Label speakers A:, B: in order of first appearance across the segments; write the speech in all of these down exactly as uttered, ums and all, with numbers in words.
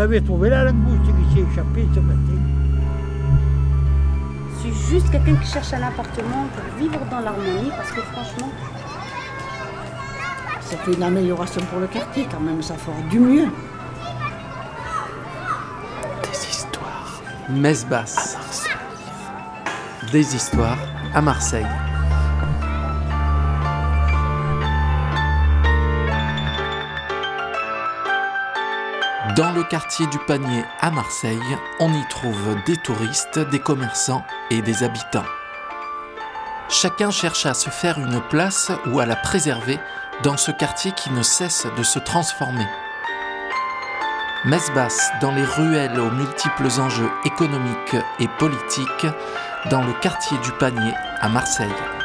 A: l'avez trouvé la langouste qui s'est échappée ce matin?
B: Je suis juste quelqu'un qui cherche un appartement pour vivre dans l'harmonie parce que franchement,
C: c'était une amélioration pour le quartier quand même, ça fera du mieux.
D: Des histoires.
E: Messe basse.
D: À Marseille.
E: Des histoires à Marseille. Dans le quartier du Panier à Marseille, on y trouve des touristes, des commerçants et des habitants. Chacun cherche à se faire une place ou à la préserver dans ce quartier qui ne cesse de se transformer. Messe basse dans les ruelles aux multiples enjeux économiques et politiques dans le quartier du Panier à Marseille.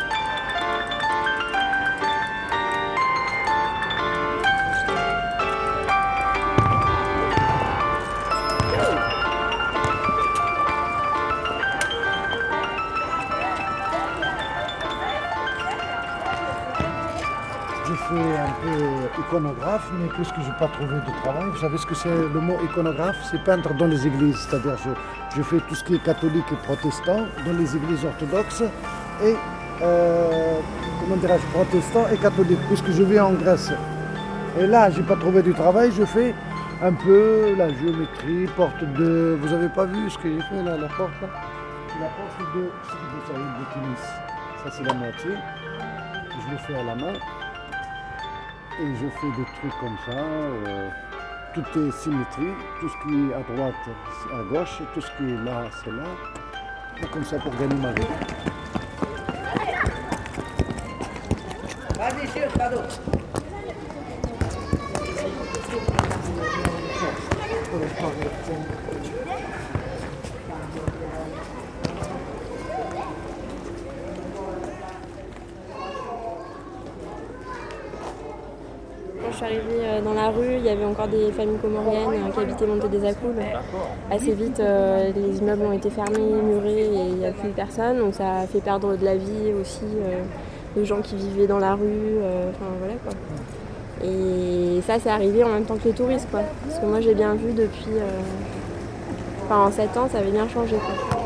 A: Je fais un peu iconographe, mais puisque je n'ai pas trouvé de travail, vous savez ce que c'est le mot iconographe? C'est peindre dans les églises, c'est-à-dire je, je fais tout ce qui est catholique et protestant dans les églises orthodoxes et euh, comment dirais-je, protestant et catholique, puisque je vis en Grèce. Et là, je n'ai pas trouvé du travail, je fais un peu la géométrie, porte de... Vous n'avez pas vu ce que j'ai fait là, la porte là? La porte de, vous savez, de Tunis. Ça c'est la moitié. Je le fais à la main. Et je fais des trucs comme ça, euh, tout est symétrie, tout ce qui est à droite, c'est à gauche, tout ce qui est là, c'est là. Et comme ça pour gagner ma vie. Vas-y, sur le cadeau.
F: Quand je suis arrivée dans la rue, il y avait encore des familles comoriennes qui habitaient Monte des Accoules. Assez vite, euh, les immeubles ont été fermés, murés et il n'y a plus personne. Donc ça a fait perdre de la vie aussi euh, aux gens qui vivaient dans la rue. Euh, enfin voilà quoi. Et ça, c'est arrivé en même temps que les touristes quoi. Parce que moi, j'ai bien vu depuis. Euh, enfin, en sept ans, ça avait bien changé quoi.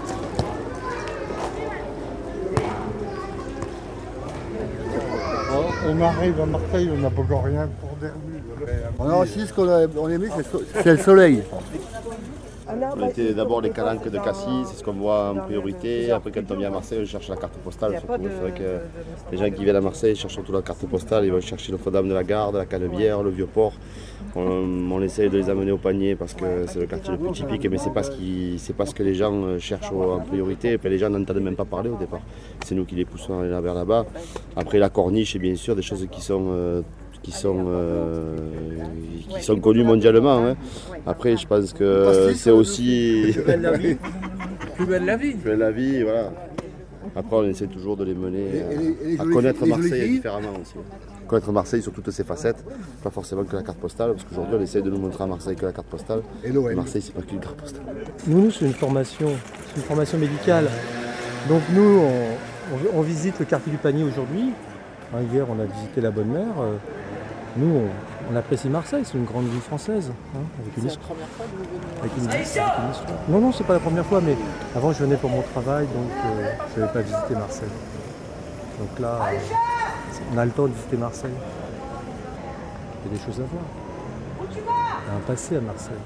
G: On arrive à Marseille, on n'a encore rien pour des revenus.
H: On a aussi ce qu'on a, on a mis, c'est le soleil.
I: On était d'abord les calanques de Cassis, c'est ce qu'on voit en priorité. Après, quand on vient à Marseille, on cherche la carte postale. Surtout. C'est vrai que les gens qui viennent à Marseille cherchent surtout la carte postale. Ils vont chercher Notre-Dame de la Garde, la Canebière, le Vieux-Port. On, on essaye de les amener au Panier parce que c'est le quartier le plus typique, mais c'est pas ce qui, c'est pas ce que les gens cherchent en priorité. Et puis les gens n'entendent même pas parler au départ. C'est nous qui les poussons vers là-bas. Après la corniche, et bien sûr des choses qui sont euh, qui sont, euh, qui sont connues mondialement. Hein. Après, je pense que c'est aussi...
A: Plus belle la vie. Plus belle la vie.
I: Plus belle la vie, voilà. Après, on essaie toujours de les mener à, à connaître Marseille différemment aussi. Connaître Marseille sur toutes ses facettes, pas forcément que la carte postale, parce qu'aujourd'hui, on essaie de nous montrer à Marseille que la carte postale. Et Marseille, c'est pas qu'une carte postale.
J: Nous, nous c'est une formation, c'est une formation médicale. Donc nous, on, on, on visite le quartier du Panier aujourd'hui. Hein, hier, on a visité la Bonne Mère. Nous, on, on apprécie Marseille, c'est une grande ville française. Hein, avec une
C: c'est la première fois que vous venez
J: avec une, avec une histoire. Non, non, c'est pas la première fois, mais avant je venais pour mon travail, donc euh, je n'avais pas visité Marseille. Donc là, euh, on a le temps de visiter Marseille. Il y a des choses à voir. Il y a un passé à Marseille.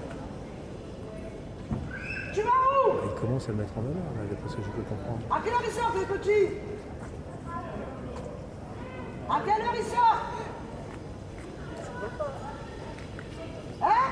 K: Tu vas où?
J: Et il commence à le mettre en valeur, là, d'après ce que je peux comprendre.
K: À quelle heure ils sortent les petits? À quelle heure ils sortent? Hein?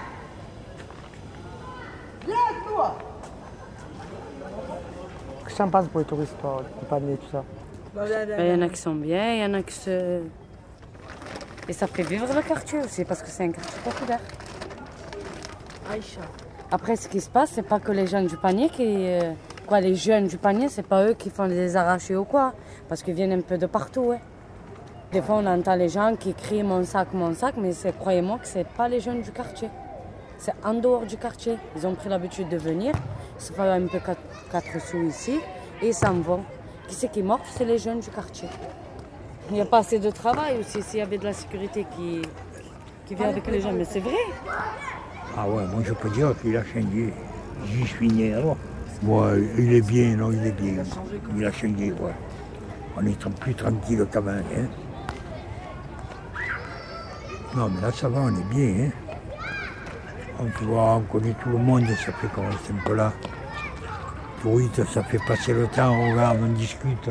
K: Viens avec moi.
C: Qu'est-ce que ça en passe pour les touristes, toi, le Panier, tout ça?
B: Il y en a qui sont bien, il y en a qui se... Et ça fait vivre le quartier aussi, parce que c'est un quartier populaire.
C: Aïcha.
B: Après, ce qui se passe, c'est pas que les jeunes du Panier qui... Quoi, les jeunes du Panier, c'est pas eux qui font les arrachés ou quoi, parce qu'ils viennent un peu de partout, ouais. Des fois, on entend les gens qui crient « mon sac, mon sac », mais croyez-moi que c'est pas les jeunes du quartier. C'est en dehors du quartier. Ils ont pris l'habitude de venir, ils se font un peu quatre, quatre sous ici, et ils s'en vont. Qui c'est qui morfle? C'est les jeunes du quartier. Il n'y a pas assez de travail aussi, s'il y avait de la sécurité qui, qui vient avec les gens, mais c'est vrai.
L: Ah ouais, moi je peux dire qu'il a changé. J'y suis né alors. Ouais, il est bien, non, il est bien. Il a changé, ouais. On est plus tranquille qu'avant, hein. Non, mais là, ça va, on est bien, hein. On voit, on connaît tout le monde, ça fait qu'on reste un peu là. Touriste, ça fait passer le temps, on regarde, on discute.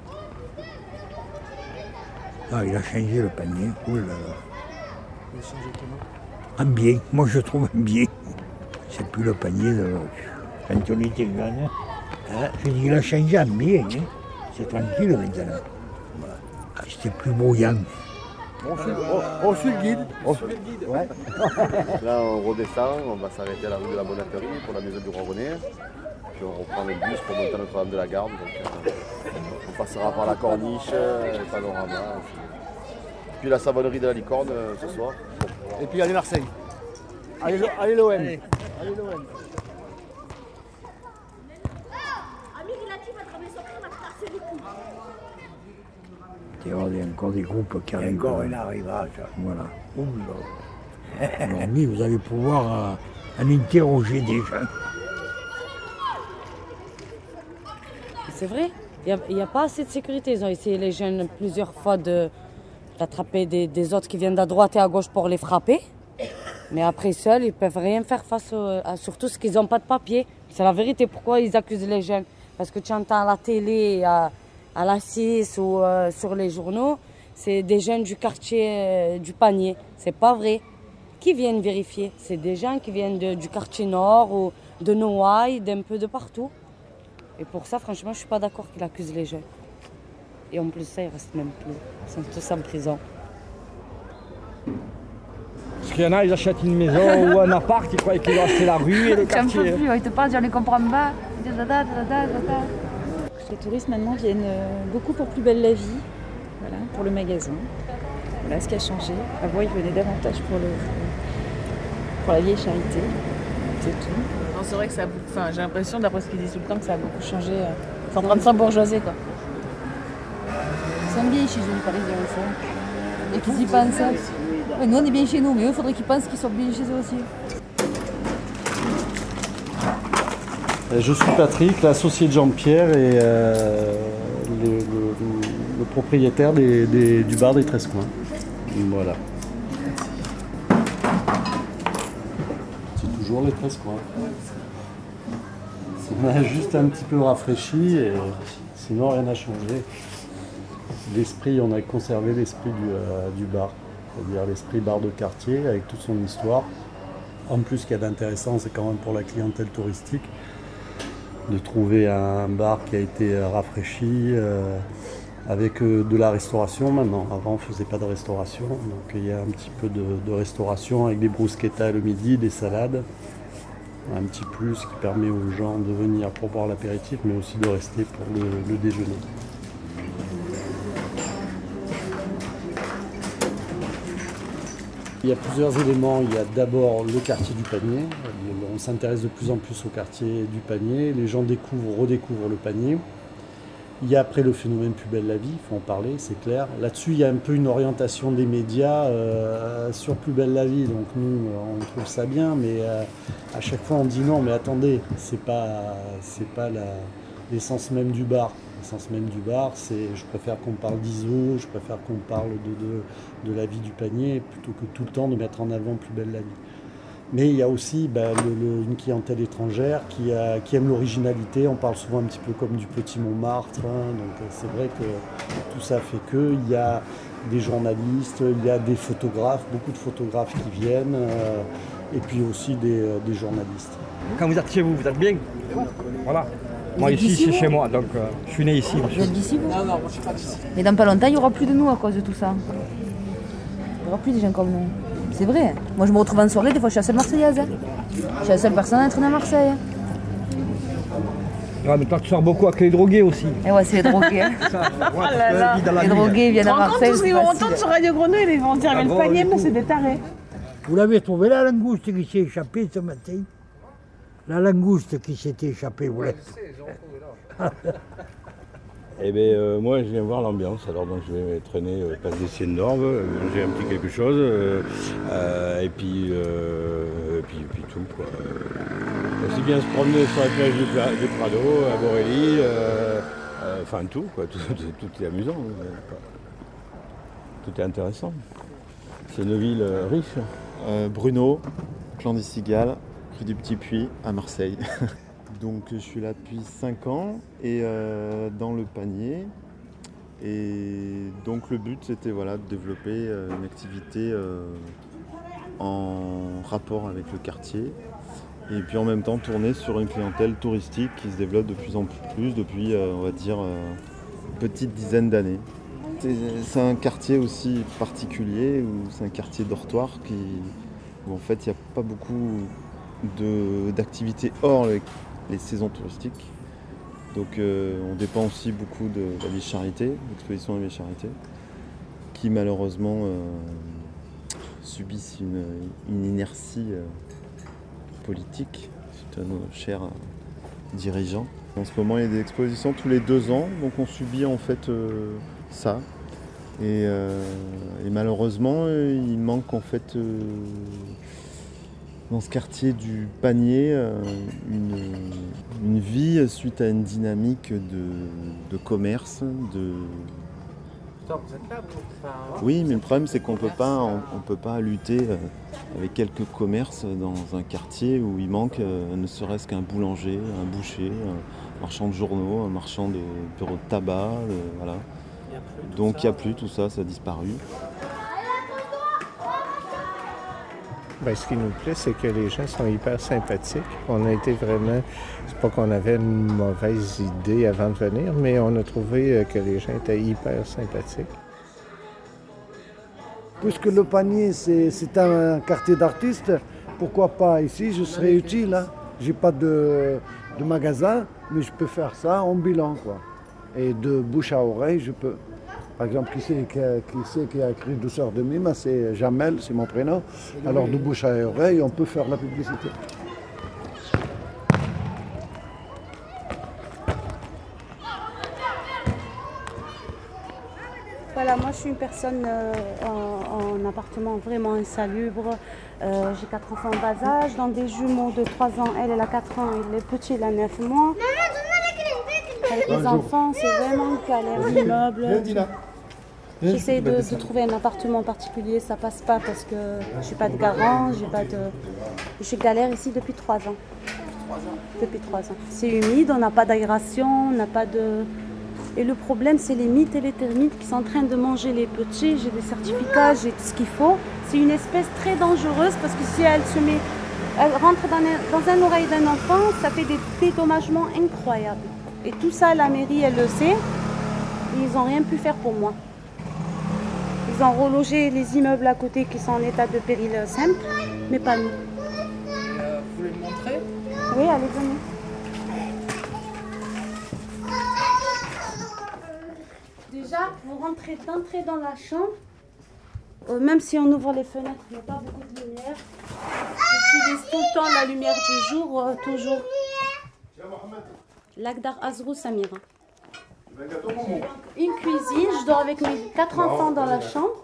L: Ah, il a changé le panier, oh là là.
M: Il a changé comment?
L: Un bien, moi je trouve un bien. C'est plus le panier de... quand on était jeune. Hein. Hein? Je dis, il a changé en bien, hein. C'est tranquille maintenant. Voilà. C'était plus brouillant.
H: On suit, on, on suit le guide. On suit le guide.
I: Ouais. Là, on redescend, on va s'arrêter à la rue de la Bonneterie pour la maison du Roi René. Puis on reprend le bus pour monter à Notre-Dame de la Garde. Donc, euh, on passera par la Corniche, le Panorama. Puis la savonnerie de la Licorne euh, ce soir.
H: Et puis allez Marseille. Allez, allez l'O M. Allez, allez l'O M.
L: Il y a encore des groupes qui arrivent.
H: Encore un arrivage.
L: Voilà. Alors, oui, vous allez pouvoir euh, en interroger des gens.
B: C'est vrai, il n'y a, a pas assez de sécurité. Ils ont essayé les jeunes plusieurs fois de, d'attraper des, des autres qui viennent à droite et à gauche pour les frapper. Mais après seuls, ils ne peuvent rien faire face au, à surtout ce qu'ils n'ont pas de papier. C'est la vérité. Pourquoi ils accusent les jeunes? Parce que tu entends à la télé, à, à la six ou euh, sur les journaux, c'est des jeunes du quartier euh, du Panier. C'est pas vrai. Qui viennent vérifier? C'est des gens qui viennent de, du quartier nord ou de Noailles, d'un peu de partout. Et pour ça, franchement, je ne suis pas d'accord qu'il accuse les jeunes. Et en plus, ça, ils restent même plus. Ils sont tous en prison.
N: Parce qu'il y en a, ils achètent une maison ou un appart, ils croient qu'ils vont acheter la rue et le quartier.
O: J'en peux plus, ils te parlent, je ne les comprends pas. Ils disent dada, dada, dada.
C: Les touristes maintenant viennent beaucoup pour Plus belle la vie, voilà, pour le magasin. Voilà ce qui a changé. Avant, ils venaient davantage pour, le, pour la vieille charité. C'est tout.
O: C'est vrai que ça a beaucoup, enfin, j'ai l'impression, d'après ce qu'ils disent tout le temps, que ça a beaucoup changé. C'est en train de s'embourgeoiser, quoi.
P: Ils sont bien chez eux, les Parisiens, au fond. Et qu'ils y pensent. Ouais, nous, on est bien chez nous, mais eux, il faudrait qu'ils pensent qu'ils sont bien chez eux aussi.
Q: Je suis Patrick, l'associé de Jean-Pierre et euh, le, le, le propriétaire des, des, du bar des treize coins. Voilà. C'est toujours les treize coins. On a juste un petit peu rafraîchi et sinon rien n'a changé. L'esprit, on a conservé l'esprit du, euh, du bar, c'est-à-dire l'esprit bar de quartier avec toute son histoire. En plus, ce qu'il y a d'intéressant, c'est quand même pour la clientèle touristique de trouver un bar qui a été rafraîchi euh, avec euh, de la restauration maintenant. Avant, on ne faisait pas de restauration, donc il y a un petit peu de, de restauration avec des bruschettas le midi, des salades. Un petit plus qui permet aux gens de venir pour boire l'apéritif, mais aussi de rester pour le, le déjeuner. Il y a plusieurs éléments. Il y a d'abord le quartier du Panier. On s'intéresse de plus en plus au quartier du Panier. Les gens découvrent, redécouvrent le Panier. Il y a après le phénomène Plus belle la vie, il faut en parler, c'est clair. Là-dessus, il y a un peu une orientation des médias euh, sur Plus belle la vie. Donc nous, on trouve ça bien, mais euh, à chaque fois, on dit non, mais attendez, c'est pas, c'est pas la, l'essence même du bar. L'essence même du bar, c'est, je préfère qu'on parle d'I S O, je préfère qu'on parle de, de, de la vie du Panier, plutôt que tout le temps de mettre en avant Plus belle la vie. Mais il y a aussi bah, le, le, une clientèle étrangère qui, a, qui aime l'originalité. On parle souvent un petit peu comme du petit Montmartre. Hein, donc c'est vrai que tout ça fait qu'il y a des journalistes, il y a des photographes, beaucoup de photographes qui viennent, euh, et puis aussi des, euh, des journalistes.
N: Quand vous êtes chez vous, vous êtes bien. Voilà. Moi ici, c'est chez moi, donc euh, je suis né ici.
P: Vous êtes d'ici, vous?
O: Non, non, moi je suis pas d'ici.
P: Mais dans pas longtemps, il n'y aura plus de nous à cause de tout ça. Il n'y aura plus de gens comme nous. C'est vrai. Moi, je me retrouve en soirée, des fois, je suis la seule Marseillaise. Hein. Je suis la seule personne à être née à Marseille.
N: Ouais, mais toi, tu sors beaucoup avec les drogués aussi.
P: Et ouais, c'est les drogués. Hein.
O: Oh là là.
P: Les drogués viennent à Marseille.
O: Tous ils vont entendre sur Radio Grenouille, ils vont dire mais le Panier, mais c'est des tarés.
L: Vous l'avez trouvé, la langouste qui s'est échappée ce matin? La langouste qui s'était échappée, vous l'avez.
R: Eh bien, euh, moi, je viens voir l'ambiance, alors donc je vais traîner euh, place des Siennes-d'Orve, euh, manger un petit quelque chose, euh, euh, et, puis, euh, et, puis, et puis tout, quoi. Euh, aussi bien se promener sur la plage du, Pla- du Prado, à Borély, euh, euh, enfin tout, quoi. Tout, tout, tout est amusant, quoi. Tout est intéressant. C'est une ville euh, riche.
S: Euh, Bruno, clan des Cigales, rue du Petit Puy, à Marseille. Donc je suis là depuis cinq ans et euh, dans le panier. Et donc le but c'était voilà, de développer euh, une activité euh, en rapport avec le quartier. Et puis en même temps tourner sur une clientèle touristique qui se développe de plus en plus depuis euh, on va dire euh, une petite dizaine d'années. C'est, c'est un quartier aussi particulier où c'est un quartier dortoir qui, où en fait il n'y a pas beaucoup de, d'activités hors les, les saisons touristiques. Donc euh, on dépend aussi beaucoup de la Vieille Charité, l'exposition de la Vieille Charité, qui malheureusement euh, subissent une, une inertie euh, politique suite à nos chers euh, dirigeants. En ce moment il y a des expositions tous les deux ans, donc on subit en fait euh, ça. Et, euh, et malheureusement il manque en fait euh, dans ce quartier du panier euh, une, une vie suite à une dynamique de, de commerce, de...
T: Putain, vous êtes là, vous enfin,
S: Oui, mais le problème c'est qu'on peut pas, on, on peut pas lutter avec quelques commerces dans un quartier où il manque euh, ne serait-ce qu'un boulanger, un boucher, un marchand de journaux, un marchand de bureaux de tabac, de, voilà. Donc il n'y a plus tout ça, ça a disparu.
U: Ben, ce qui nous plaît, c'est que les gens sont hyper sympathiques. On a été vraiment... C'est pas qu'on avait une mauvaise idée avant de venir, mais on a trouvé que les gens étaient hyper sympathiques.
A: Puisque le panier, c'est, c'est un quartier d'artistes, pourquoi pas ici, je serais utile. Hein. J'ai pas de, de magasin, mais je peux faire ça en bilan, quoi. Et de bouche à oreille, je peux. Par exemple, qui c'est qui a, qui, c'est qui a écrit Douceur de mime, c'est Jamel, c'est mon prénom. Alors de bouche à oreille, on peut faire la publicité.
V: Voilà, moi je suis une personne euh, en, en appartement vraiment insalubre. Euh, j'ai quatre enfants en bas âge, dans des jumeaux de trois ans, elle, elle a quatre ans et le petit, il a neuf mois. Avec les enfants, c'est vraiment une galère d'immeuble. J'essaie de, de trouver un appartement particulier, ça passe pas parce que je n'ai pas de garant, j'ai pas de... Je galère ici depuis trois ans. Depuis trois ans. C'est humide, on n'a pas d'aération, on n'a pas de... Et le problème, c'est les mites et les termites qui sont en train de manger les petits. J'ai des certificats, j'ai tout ce qu'il faut. C'est une espèce très dangereuse parce que si elle se met... Elle rentre dans un, dans un oreille d'un enfant, ça fait des dédommagements incroyables. Et tout ça, la mairie, elle le sait. Et ils n'ont rien pu faire pour moi. Ils ont relogé les immeubles à côté qui sont en état de péril simple, mais pas nous.
T: euh, vous voulez me montrer?
V: Oui, allez, venez. Déjà, vous rentrez d'entrée dans la chambre. Euh, même si on ouvre les fenêtres, il n'y a pas beaucoup de lumière. J'utilise tout le temps la lumière du jour, euh, toujours. L'Agdar Azrou Samira. Une cuisine, je dors avec mes quatre enfants dans la chambre.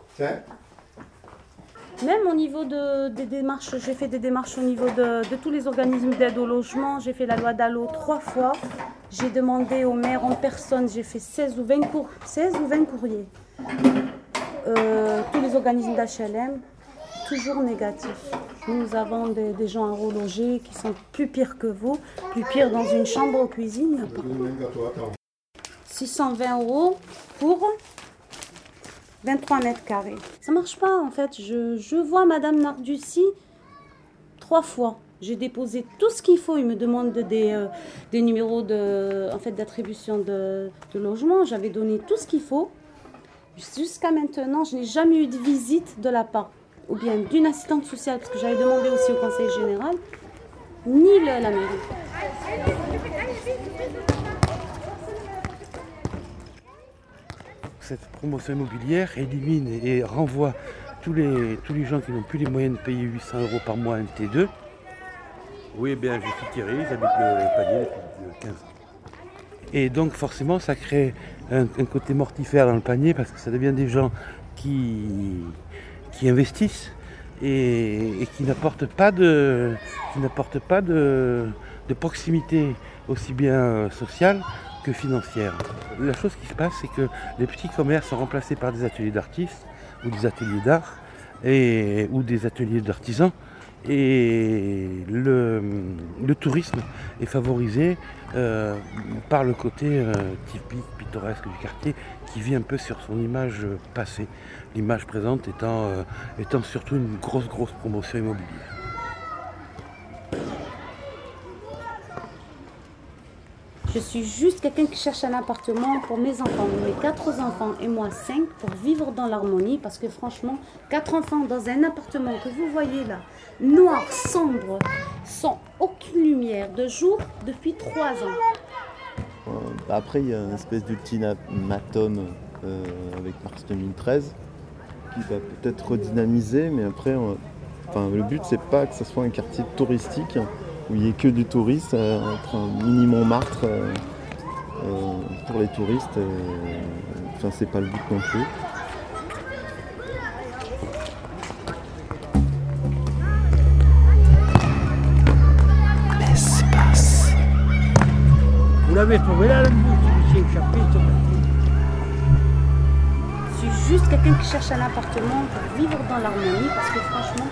V: Même au niveau de, des démarches, j'ai fait des démarches au niveau de, de tous les organismes d'aide au logement. J'ai fait la loi d'Allo trois fois. J'ai demandé au maire en personne, j'ai fait seize ou vingt, cour, seize ou vingt courriers. Euh, tous les organismes d'H L M, toujours négatifs. Nous avons des, des gens à reloger qui sont plus pires que vous, plus pires dans une chambre aux cuisines. Il n'y a pas. six cent vingt euros pour vingt-trois mètres carrés. Ça marche pas en fait. Je, je vois Madame Nardussi trois fois. J'ai déposé tout ce qu'il faut. Il me demande des, euh, des numéros de, en fait, d'attribution de, de logement. J'avais donné tout ce qu'il faut. Jusqu'à maintenant, je n'ai jamais eu de visite de la part ou bien d'une assistante sociale, parce que j'avais demandé aussi au conseil général, ni le, la mairie.
W: Cette promotion immobilière élimine et renvoie tous les, tous les gens qui n'ont plus les moyens de payer huit cents euros par mois à un T deux. Oui, eh bien, je suis Thierry, j'habite le panier depuis quinze ans. Et donc forcément ça crée un, un côté mortifère dans le panier parce que ça devient des gens qui, qui investissent et, et qui n'apportent pas de, qui n'apportent pas de, de proximité aussi bien sociale que financière. La chose qui se passe, c'est que les petits commerces sont remplacés par des ateliers d'artistes ou des ateliers d'art et, ou des ateliers d'artisans. Et le, le tourisme est favorisé euh, par le côté euh, typique, pittoresque du quartier qui vit un peu sur son image passée. L'image présente étant, euh, étant surtout une grosse, grosse promotion immobilière.
V: Je suis juste quelqu'un qui cherche un appartement pour mes enfants, mes quatre enfants et moi cinq, pour vivre dans l'harmonie. Parce que franchement, quatre enfants dans un appartement que vous voyez là, noir, sombre, sans aucune lumière de jour depuis trois ans.
S: Euh, bah après, il y a une espèce d'ultimatum euh, avec mars deux mille treize qui va peut-être redynamiser, mais après, on, enfin, le but c'est pas que ce soit un quartier touristique où il n'y ait que du tourisme, euh, être un mini Montmartre euh, euh, pour les touristes. Euh, enfin, c'est pas le but non plus.
D: L'espace.
L: Vous l'avez trouvé là, le bouche du chapitre?
V: Je suis juste quelqu'un qui cherche un appartement pour vivre dans l'harmonie parce que franchement,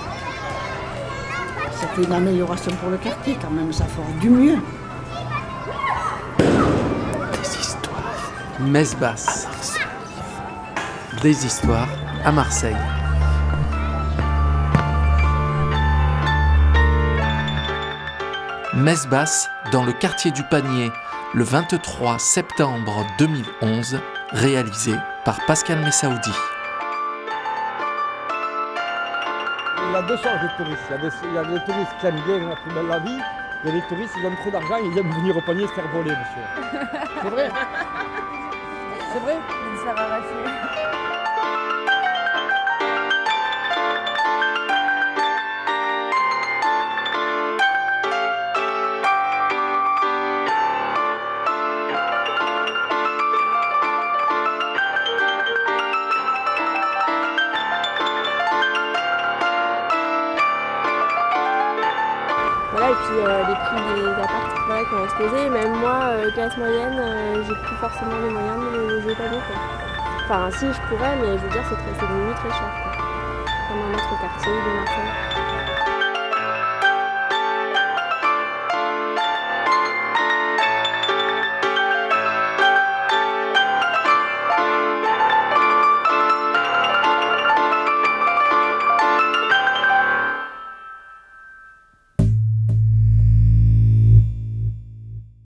D: c'était une amélioration pour le quartier quand même, ça fera du mieux.
E: Des histoires. Messe basse. Des histoires à Marseille. Messe basse dans le quartier du Panier, le vingt-trois septembre deux mille onze, réalisé par Pascal Messaoudi.
N: Il y a deux sortes de touristes. Il y a des, il y a des touristes qui aiment bien la plus belle la vie. Il y a des touristes qui ont trop d'argent et ils aiment venir au panier se faire voler, monsieur. C'est vrai. C'est vrai.
P: Ils se faire arracher.
F: Voilà, et puis euh, les prix des apparts voilà, qui ont explosé. Même moi, euh, classe moyenne, euh, j'ai plus forcément les moyens de me loger au panier. Enfin, si, je pourrais, mais je veux dire, c'est, très, c'est devenu très cher. Quoi. Comme un autre quartier de Marseille.